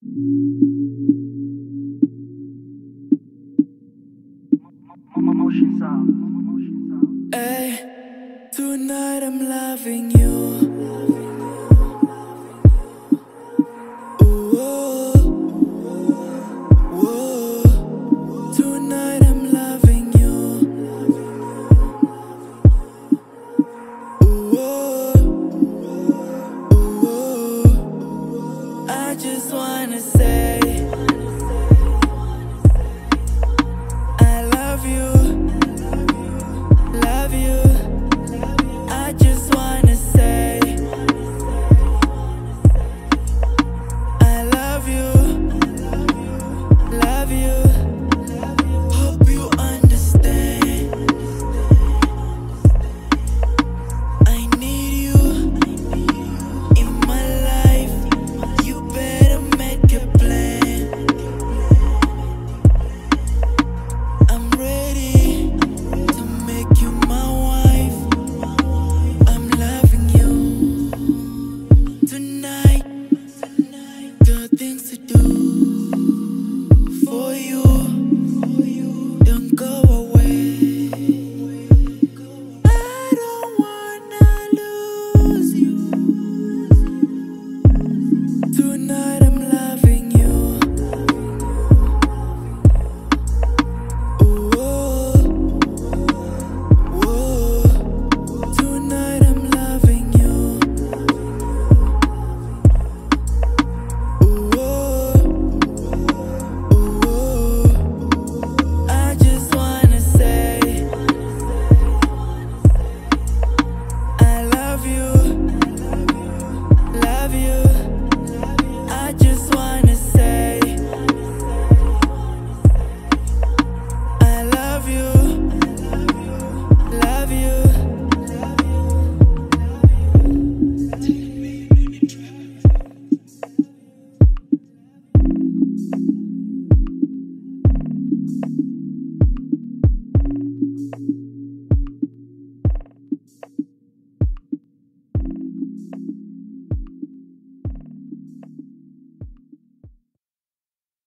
Hey, tonight I'm loving you. Whoa, whoa. Tonight I'm loving you. Whoa, whoa. I just wanna say I love you. Love you. I just wanna say I love you. Love you. Hope you understand. I need you in my life. You better make a plan. I'm ready to make you my wife. I'm loving you tonight. Got things to do for you. Don't go away. I don't wanna lose you. Tonight I'm loving you. Whoa, whoa. Tonight I'm loving you. Whoa, whoa. I just wanna say I love you. Love you. I just wanna say I love you. Love you.